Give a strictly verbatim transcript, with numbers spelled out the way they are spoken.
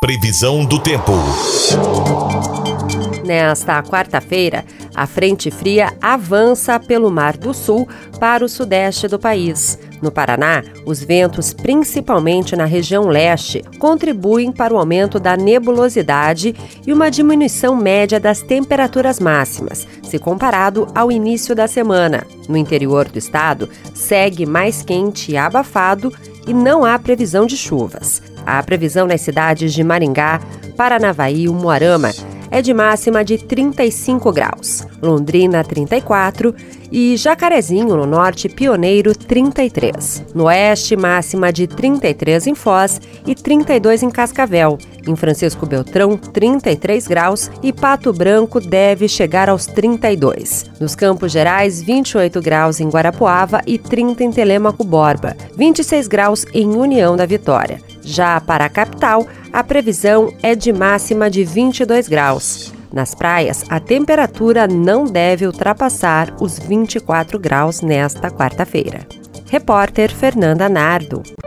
Previsão do tempo. Nesta quarta-feira, a frente fria avança pelo Mar do Sul para o sudeste do país. No Paraná, os ventos, principalmente na região leste, contribuem para o aumento da nebulosidade e uma diminuição média das temperaturas máximas, se comparado ao início da semana. No interior do estado, segue mais quente e abafado e não há previsão de chuvas. A previsão nas cidades de Maringá, Paranavaí e Umuarama é de máxima de trinta e cinco graus, Londrina trinta e quatro e Jacarezinho, no norte, Pioneiro trinta e três. No oeste, máxima de trinta e três em Foz e trinta e dois em Cascavel. Em Francisco Beltrão, trinta e três graus e Pato Branco deve chegar aos trinta e dois. Nos Campos Gerais, vinte e oito graus em Guarapuava e trinta em Telêmaco Borba, vinte e seis graus em União da Vitória. Já para a capital, a previsão é de máxima de vinte e dois graus. Nas praias, a temperatura não deve ultrapassar os vinte e quatro graus nesta quarta-feira. Repórter Fernanda Nardo.